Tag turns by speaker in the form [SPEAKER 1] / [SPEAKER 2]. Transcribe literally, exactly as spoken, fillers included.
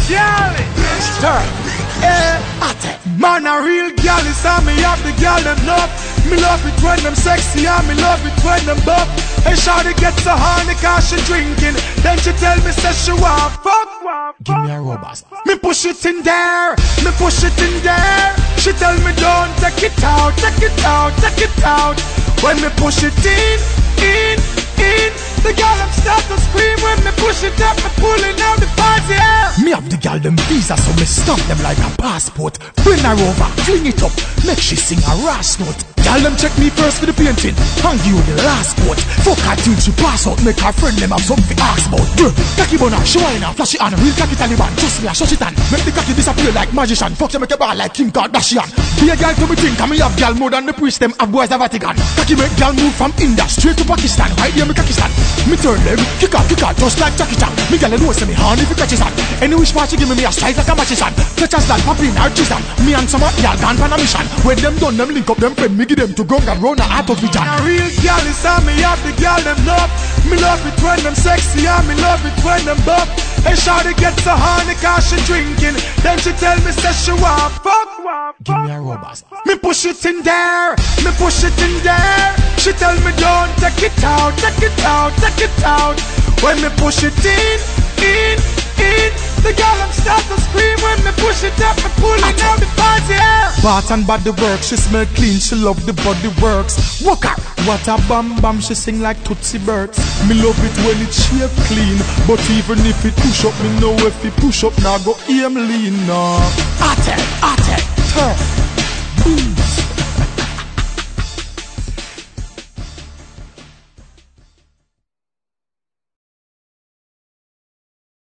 [SPEAKER 1] girl. Stir. Eh, man, a real girl is how me have the girl them love. Me love it when them sexy and me love it when them buff. And shawty gets so horny cause she drinking. Then she tell me say she want fuck.
[SPEAKER 2] Give me a robust.
[SPEAKER 1] Me push it in there, me push it in there. She tell me don't take it out, take it out, take it out. When me push it in, in, in, the girl them start to scream. When me push it up, me pulling out the party yeah.
[SPEAKER 2] Me have the girl them visa, so me stamp them like a passport. Bring her over, fling it up, make she sing a ras note. Girl them check me first for the painting, hang you the last spot. Fuck her till she pass out, make her friend them have something to ask about. Bruh, cocky bun her, show her in her, flash it on, real cocky Taliban. Trust me, I shut it on, make the cocky disappear like magician. Fuck you make a ball like Kim Kardashian. Be a girl to me think, and me have girl more than the priest them have boys the Vatican. Cocky make girl move from India straight to Pakistan. Right there me cocky stand, me turn them, kick out, kick out, just like Jackie Chan. Me girl know say me horny if you catch his hand. Any wish part she give me, me a strike like a magician. Touch us like Papi in her chisel. Me and some of y'all gone on a mission. When them done, them link up them friend, me give them to go and run a out of vision.
[SPEAKER 1] A real girl is how me have the girl them love. Me love it when them sexy and me love it when them buff. And shawty gets so horny cause she drinking. Then she tell me say she want fuck.
[SPEAKER 2] Give me a robust.
[SPEAKER 1] Me push it in there, me push it in there. She tell me don't take it out, take it out, take it out. When me push it in, in, in, the girl them start to scream. When me push it up, me pulling out the party yeah.
[SPEAKER 2] Bath and body work, she smell clean, she love the body works. Walk her, what a bam bam, she sing like Tootsie Birds. Me love it when it shape clean, but even if it push up, me know if it push up, now go aim lean. No.
[SPEAKER 1] Attack, attack, turn, boots.